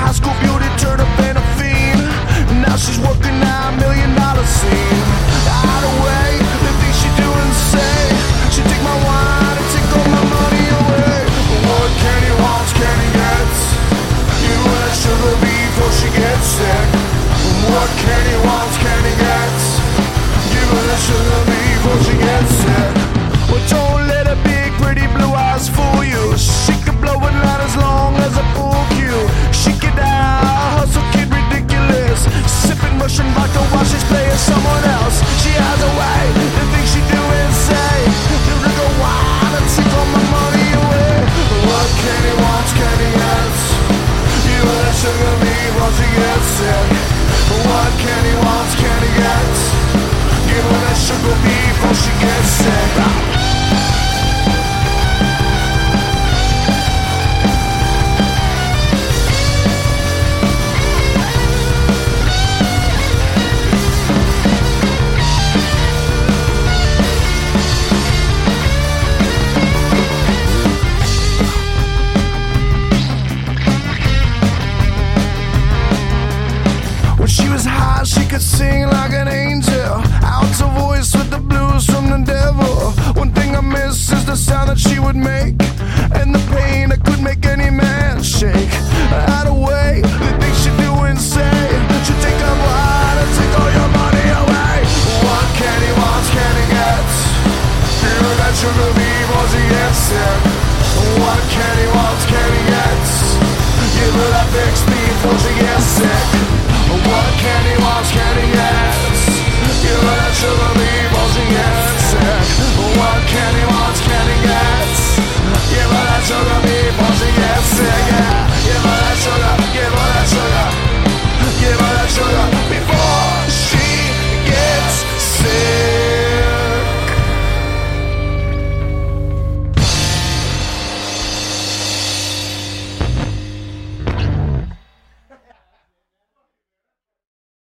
high school beauty turned up in a fiend. Now she's working $9 million scene. Out of way, the things she do and say. She take my wine and take all my money away. What Kenny wants, Kenny gets. You let sugar before she gets sick. What Kenny wants, Kenny gets. You let sugar before she gets sick. Well, don't let her big pretty blue eyes fool you. She can blow it out as long as a pool cue. She can hustle kid ridiculous, sipping Russian vodka while she's playing someone else. She has a way, the things she do and say. You look a wild and take all my money away. What Kenny wants, Kenny gets. You let sugar before she gets sick. What Kenny wants, Kenny gets. Give her that sugar before she gets sick. When she was high, she could sing like an angel. Out of voice with the blues from the devil. One thing I miss is the sound that she would make, and the pain that could make any man shake. Out of way.